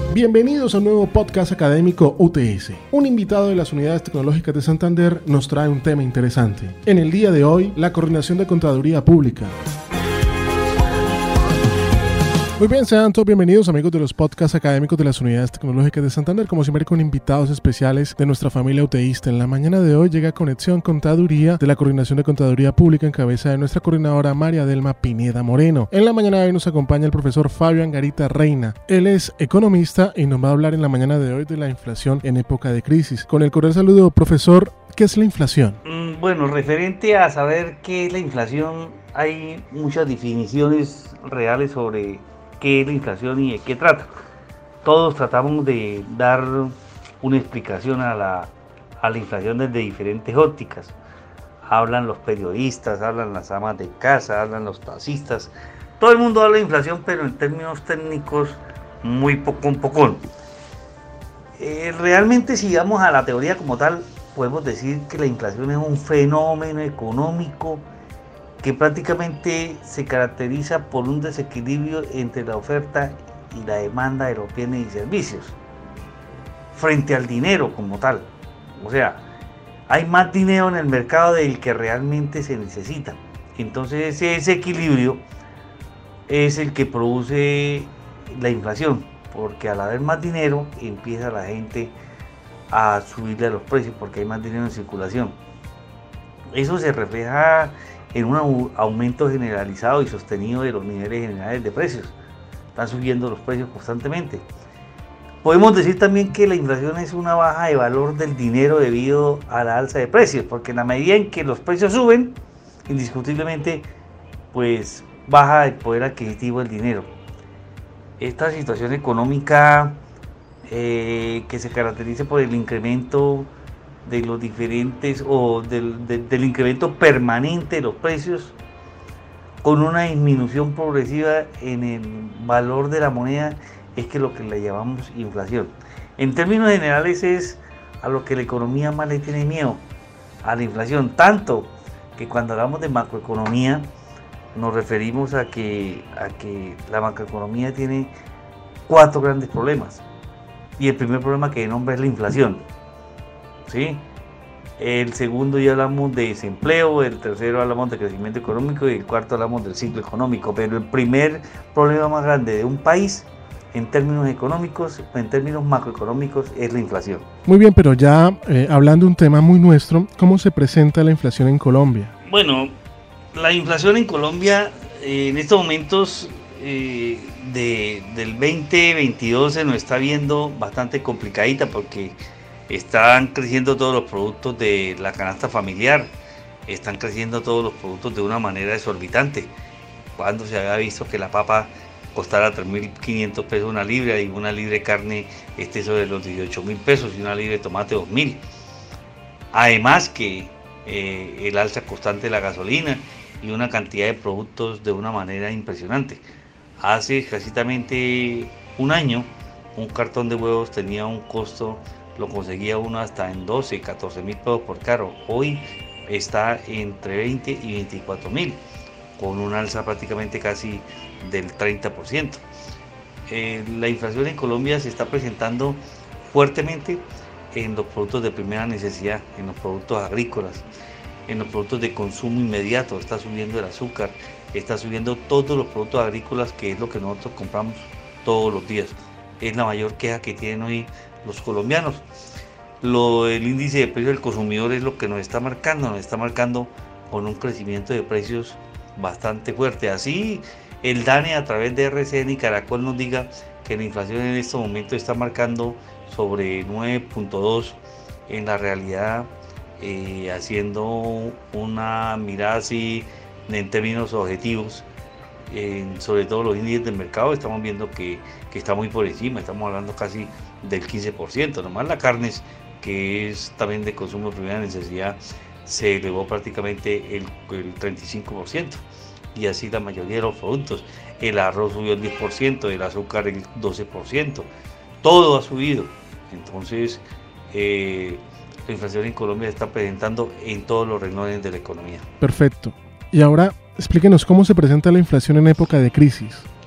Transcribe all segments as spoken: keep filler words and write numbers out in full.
Bienvenidos a un nuevo podcast académico U T S. Un invitado de las Unidades Tecnológicas de Santander nos trae un tema interesante. En el día de hoy, la coordinación de Contaduría Pública. Muy bien, sean todos bienvenidos amigos de los podcasts académicos de las Unidades Tecnológicas de Santander, como siempre con invitados especiales de nuestra familia UTEísta. En la mañana de hoy llega Conexión Contaduría de la Coordinación de Contaduría Pública en cabeza de nuestra coordinadora María Delma Pineda Moreno. En la mañana de hoy nos acompaña el profesor Fabio Angarita Reina. Él es economista y nos va a hablar en la mañana de hoy de la inflación en época de crisis. Con el cordial saludo, profesor, ¿qué es la inflación? Mm, bueno, referente a saber qué es la inflación, hay muchas definiciones reales sobre qué es la inflación y de qué trata. Todos tratamos de dar una explicación a la, a la inflación desde diferentes ópticas. Hablan los periodistas, hablan las amas de casa, hablan los taxistas. Todo el mundo habla de inflación, pero en términos técnicos muy poco poco. Eh, realmente, si vamos a la teoría como tal, podemos decir que la inflación es un fenómeno económico que prácticamente se caracteriza por un desequilibrio entre la oferta y la demanda de los bienes y servicios frente al dinero como tal. O sea, hay más dinero en el mercado del que realmente se necesita. Entonces ese desequilibrio es el que produce la inflación, porque al haber más dinero empieza la gente a subirle a los precios porque hay más dinero en circulación. Eso se refleja en un aumento generalizado y sostenido de los niveles generales de precios. Están subiendo los precios constantemente. Podemos decir también que la inflación es una baja de valor del dinero debido a la alza de precios, porque en la medida en que los precios suben, indiscutiblemente, pues baja el poder adquisitivo del dinero. Esta situación económica eh, que se caracteriza por el incremento de los diferentes o del, de, del incremento permanente de los precios con una disminución progresiva en el valor de la moneda es que lo que le llamamos inflación. En términos generales es a lo que la economía más le tiene miedo, a la inflación, tanto que cuando hablamos de macroeconomía nos referimos a que, a que la macroeconomía tiene cuatro grandes problemas y el primer problema que nombra es la inflación. ¿Sí? El segundo ya hablamos de desempleo, el tercero hablamos de crecimiento económico y el cuarto hablamos del ciclo económico. Pero el primer problema más grande de un país en términos económicos, en términos macroeconómicos, es la inflación. Muy bien, pero ya eh, hablando de un tema muy nuestro, ¿cómo se presenta la inflación en Colombia? Bueno, la inflación en Colombia eh, en estos momentos eh, de, del veinte veintidós se nos está viendo bastante complicadita porque están creciendo todos los productos de la canasta familiar, están creciendo todos los productos de una manera exorbitante. Cuando se había visto que la papa costara tres mil quinientos pesos una libra y una libra de carne esté sobre los dieciocho mil pesos y una libra de tomate dos mil. Además que eh, el alza constante de la gasolina y una cantidad de productos de una manera impresionante. Hace escasamente un año un cartón de huevos tenía un costo, lo conseguía uno hasta en doce, catorce mil pesos por carro. Hoy está entre veinte y veinticuatro mil, con un alza prácticamente casi del treinta por ciento. Eh, la inflación en Colombia se está presentando fuertemente en los productos de primera necesidad, en los productos agrícolas, en los productos de consumo inmediato. Está subiendo el azúcar, está subiendo todos los productos agrícolas, que es lo que nosotros compramos todos los días. Es la mayor queja que tienen hoy los colombianos. Lo, el índice de precios del consumidor es lo que nos está marcando, nos está marcando con un crecimiento de precios bastante fuerte. Así el DANE a través de R C N y Caracol nos diga que la inflación en este momento está marcando sobre nueve punto dos, en la realidad eh, haciendo una mirada así en términos objetivos, eh, sobre todo los índices del mercado, estamos viendo que, que está muy por encima, estamos hablando casi del quince por ciento. Nomás la carne, que es también de consumo de primera necesidad, se elevó prácticamente el, el treinta y cinco por ciento, y así la mayoría de los productos. El arroz subió el diez por ciento, el azúcar el doce por ciento, todo ha subido. Entonces eh, la inflación en Colombia se está presentando en todos los renglones de la economía. Perfecto. Y ahora explíquenos cómo se presenta la inflación en época de crisis.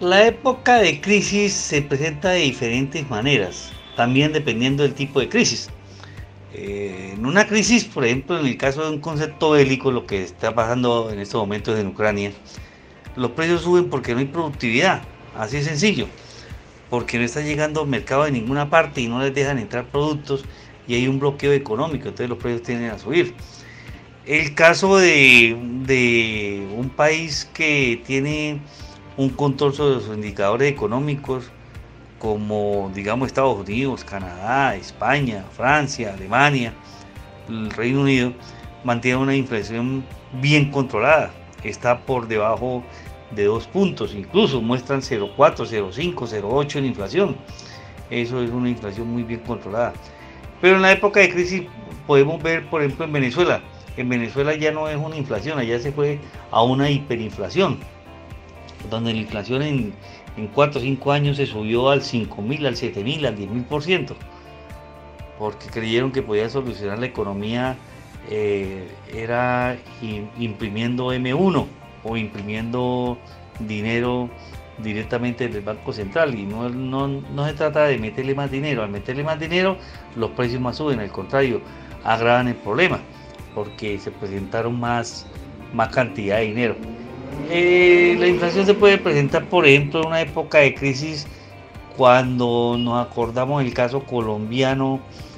La época de crisis se presenta de diferentes maneras, también dependiendo del tipo de crisis. Eh, en una crisis, por ejemplo, en el caso de un concepto bélico, lo que está pasando en estos momentos en Ucrania, los precios suben porque no hay productividad, así de sencillo, porque no está llegando al mercado de ninguna parte y no les dejan entrar productos y hay un bloqueo económico, entonces los precios tienden a subir. El caso de, de un país que tiene un control sobre sus indicadores económicos, como digamos Estados Unidos, Canadá, España, Francia, Alemania, el Reino Unido, mantiene una inflación bien controlada, está por debajo de dos puntos, incluso muestran cero coma cuatro, cero coma cinco, cero coma ocho en inflación. Eso es una inflación muy bien controlada. Pero en la época de crisis podemos ver, por ejemplo, en Venezuela. En Venezuela ya no es una inflación, allá se fue a una hiperinflación, donde la inflación en, en cuatro o cinco años se subió al cinco mil, al siete mil, al diez mil por ciento, porque creyeron que podía solucionar la economía, eh, era imprimiendo eme uno o imprimiendo dinero directamente del Banco Central, y no, no, no se trata de meterle más dinero. Al meterle más dinero los precios más suben, al contrario, agravan el problema porque se presentaron más, más cantidad de dinero. Eh, la inflación se puede presentar, por ejemplo, en una época de crisis, cuando nos acordamos del caso colombiano,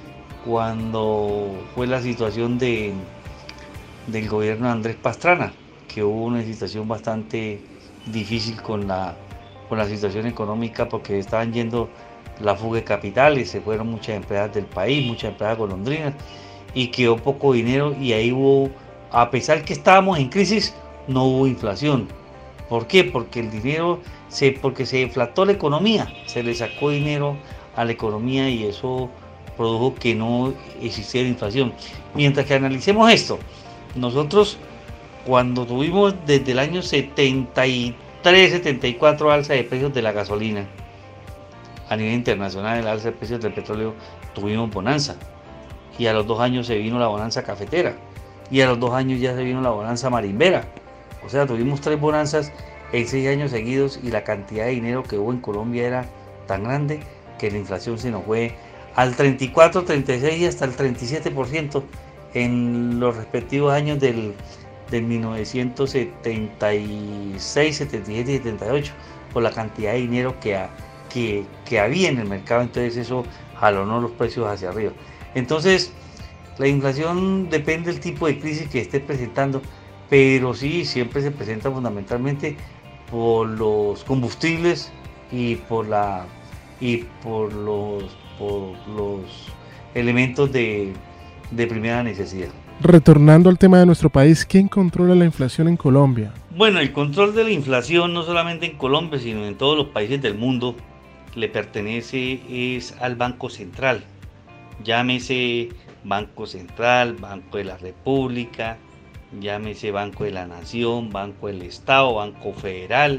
cuando fue la situación de, del gobierno de Andrés Pastrana, que hubo una situación bastante difícil con la, con la situación económica, porque estaban yendo la fuga de capitales, se fueron muchas empresas del país, muchas empresas golondrinas, y quedó poco dinero, y ahí hubo, a pesar que estábamos en crisis, no hubo inflación. ¿Por qué? Porque el dinero, se, porque se inflató la economía, se le sacó dinero a la economía y eso produjo que no existiera inflación. Mientras que analicemos esto, nosotros cuando tuvimos desde el año setenta y tres, setenta y cuatro alza de precios de la gasolina, a nivel internacional el alza de precios del petróleo, tuvimos bonanza, y a los dos años se vino la bonanza cafetera, y a los dos años ya se vino la bonanza marimbera. O sea, tuvimos tres bonanzas en seis años seguidos, y la cantidad de dinero que hubo en Colombia era tan grande que la inflación se nos fue al treinta y cuatro, treinta y seis y hasta el treinta y siete por ciento en los respectivos años del, del mil novecientos setenta y seis, setenta y siete y setenta y ocho, por la cantidad de dinero que, que, que había en el mercado. Entonces eso jalonó los precios hacia arriba. Entonces la inflación depende del tipo de crisis que esté presentando, pero sí, siempre se presenta fundamentalmente por los combustibles y por la y por los por los elementos de, de primera necesidad. Retornando al tema de nuestro país, ¿quién controla la inflación en Colombia? Bueno, el control de la inflación, no solamente en Colombia, sino en todos los países del mundo, le pertenece es al Banco Central. Llámese Banco Central, Banco de la República, llámese Banco de la Nación, Banco del Estado, Banco Federal,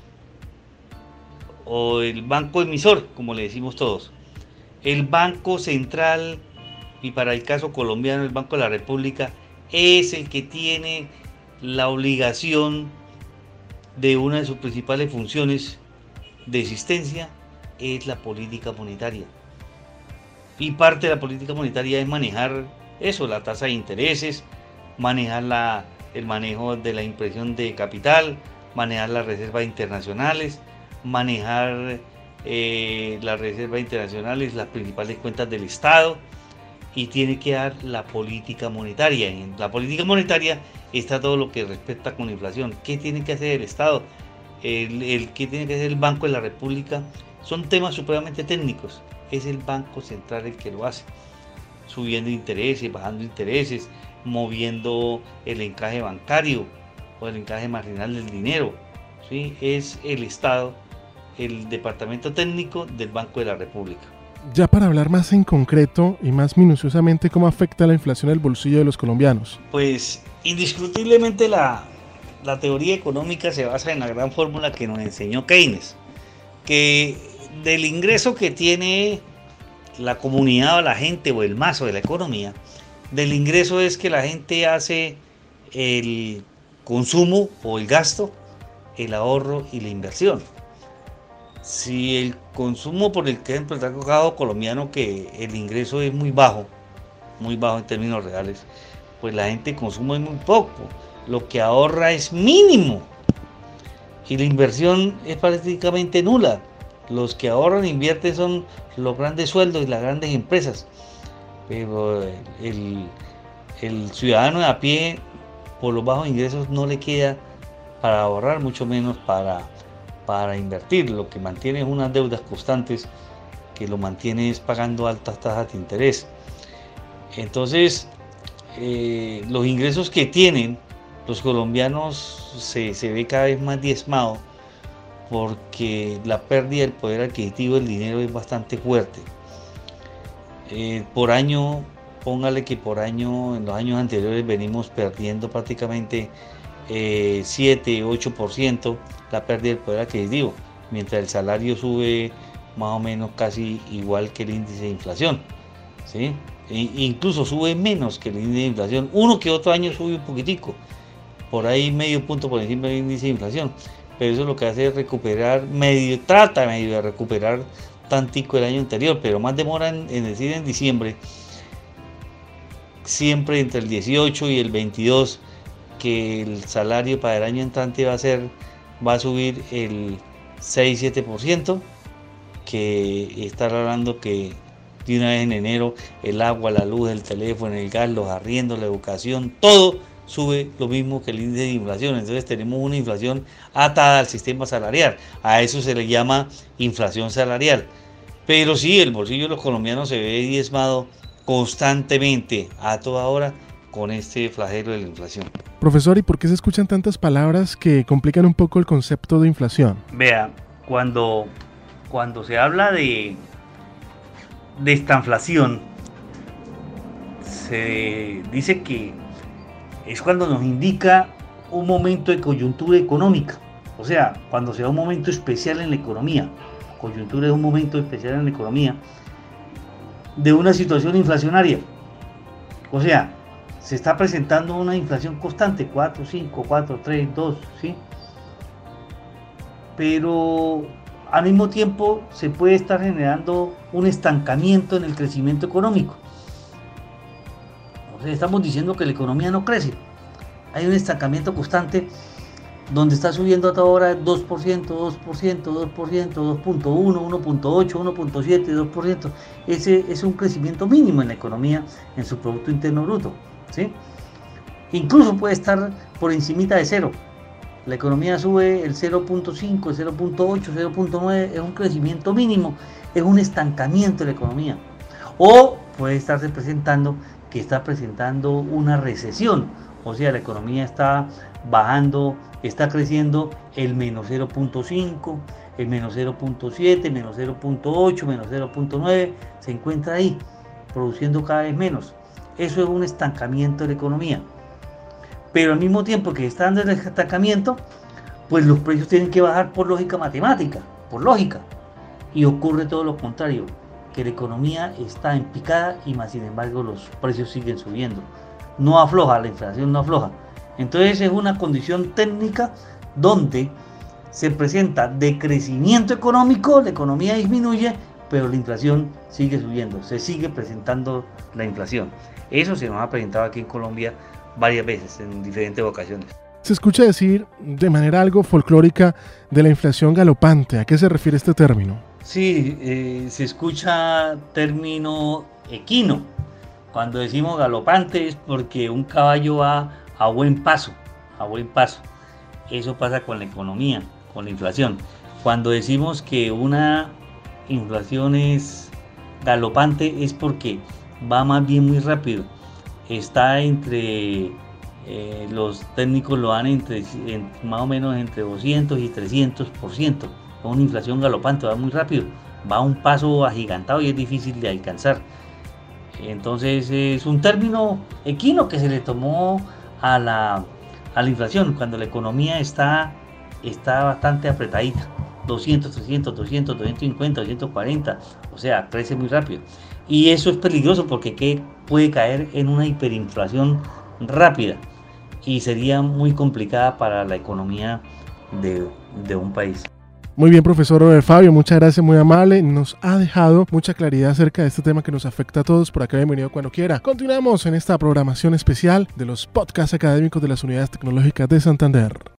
o el banco emisor, como le decimos todos. El Banco Central, y para el caso colombiano el Banco de la República, es el que tiene la obligación de una de sus principales funciones de existencia, es la política monetaria. Y parte de la política monetaria es manejar eso, la tasa de intereses, manejar la, el manejo de la impresión de capital, manejar las reservas internacionales, manejar eh, las reservas internacionales, las principales cuentas del Estado, y tiene que dar la política monetaria. En la política monetaria está todo lo que respecta con la inflación. ¿Qué tiene que hacer el Estado? El, el, ¿Qué tiene que hacer el Banco de la República? Son temas supremamente técnicos. Es el Banco Central el que lo hace, subiendo intereses, bajando intereses, moviendo el encaje bancario o el encaje marginal del dinero, ¿sí? Es el Estado, el departamento técnico del Banco de la República. Ya para hablar más en concreto y más minuciosamente, ¿cómo afecta la inflación al bolsillo de los colombianos? Pues indiscutiblemente la, la teoría económica se basa en la gran fórmula que nos enseñó Keynes, que del ingreso que tiene la comunidad o la gente o el mazo de la economía, del ingreso es que la gente hace el consumo o el gasto, el ahorro y la inversión. Si el consumo, por el ejemplo, el caso colombiano, que el ingreso es muy bajo, muy bajo en términos reales, pues la gente consume muy poco, lo que ahorra es mínimo y la inversión es prácticamente nula. Los que ahorran e invierten son los grandes sueldos y las grandes empresas, pero el, el ciudadano de a pie, por los bajos ingresos, no le queda para ahorrar, mucho menos para, para invertir. Lo que mantiene es unas deudas constantes que lo mantiene es pagando altas tasas de interés. Entonces, eh, los ingresos que tienen los colombianos se, se ve cada vez más diezmado, porque la pérdida del poder adquisitivo del dinero es bastante fuerte. Eh, por año, póngale que por año, en los años anteriores venimos perdiendo prácticamente eh, siete, ocho por ciento la pérdida del poder adquisitivo, mientras el salario sube más o menos casi igual que el índice de inflación, ¿sí? E incluso sube menos que el índice de inflación, uno que otro año sube un poquitico, por ahí medio punto por encima del índice de inflación, pero eso lo que hace es recuperar, medio, trata medio de recuperar tantico el año anterior, pero más demora en, en decir en diciembre, siempre entre el dieciocho y el veintidós, que el salario para el año entrante va a ser, va a subir el seis siete por ciento, que está hablando que de una vez en enero el agua, la luz, el teléfono, el gas, los arriendos, la educación, todo sube lo mismo que el índice de inflación. Entonces tenemos una inflación atada al sistema salarial. A eso se le llama inflación salarial. Pero sí, el bolsillo de los colombianos se ve diezmado constantemente, a toda hora, con este flagelo de la inflación. Profesor, ¿y por qué se escuchan tantas palabras que complican un poco el concepto de inflación? Vea, cuando, cuando se habla de, de estanflación, se dice que es cuando nos indica un momento de coyuntura económica, o sea, cuando se da un momento especial en la economía. Coyuntura es un momento especial en la economía de una situación inflacionaria, o sea, se está presentando una inflación constante, cuatro, cinco, cuatro, tres, dos, ¿sí? Pero al mismo tiempo se puede estar generando un estancamiento en el crecimiento económico. O sea, estamos diciendo que la economía no crece, hay un estancamiento constante donde está subiendo hasta ahora dos por ciento, dos por ciento, dos por ciento, dos punto uno, uno punto ocho, uno punto siete, dos por ciento. Ese es un crecimiento mínimo en la economía, en su Producto Interno Bruto, ¿sí? Incluso puede estar por encimita de cero. La economía sube el cero punto cinco, el cero punto ocho, cero punto nueve, es un crecimiento mínimo, es un estancamiento de la economía. O puede estarse presentando que está presentando una recesión, o sea, la economía está bajando, está creciendo el menos cero punto cinco, el menos cero punto siete, menos cero punto ocho, menos cero punto nueve, se encuentra ahí, produciendo cada vez menos. Eso es un estancamiento de la economía. Pero al mismo tiempo que está dando el estancamiento, pues los precios tienen que bajar por lógica matemática, por lógica. Y ocurre todo lo contrario, que la economía está en picada y más sin embargo los precios siguen subiendo. No afloja, la inflación no afloja. Entonces es una condición técnica donde se presenta decrecimiento económico, la economía disminuye, pero la inflación sigue subiendo, se sigue presentando la inflación. Eso se nos ha presentado aquí en Colombia varias veces, en diferentes ocasiones. Se escucha decir de manera algo folclórica de la inflación galopante. ¿A qué se refiere este término? Sí, eh, se escucha término equino. Cuando decimos galopante es porque un caballo va a buen paso, a buen paso. Eso pasa con la economía, con la inflación. Cuando decimos que una inflación es galopante es porque va más bien muy rápido. Está entre, eh, los técnicos lo dan entre, en, más o menos entre doscientos y trescientos por ciento. Es una inflación galopante, va muy rápido, va a un paso agigantado y es difícil de alcanzar. Entonces es un término equino que se le tomó a la, a la inflación cuando la economía está, está bastante apretadita, doscientos, trescientos, doscientos, doscientos cincuenta, doscientos cuarenta, o sea, crece muy rápido. Y eso es peligroso porque ¿qué? Puede caer en una hiperinflación rápida y sería muy complicada para la economía de, de un país. Muy bien, profesor Fabio, muchas gracias, muy amable. Nos ha dejado mucha claridad acerca de este tema que nos afecta a todos. Por acá, bienvenido cuando quiera. Continuamos en esta programación especial de los podcasts académicos de las Unidades Tecnológicas de Santander.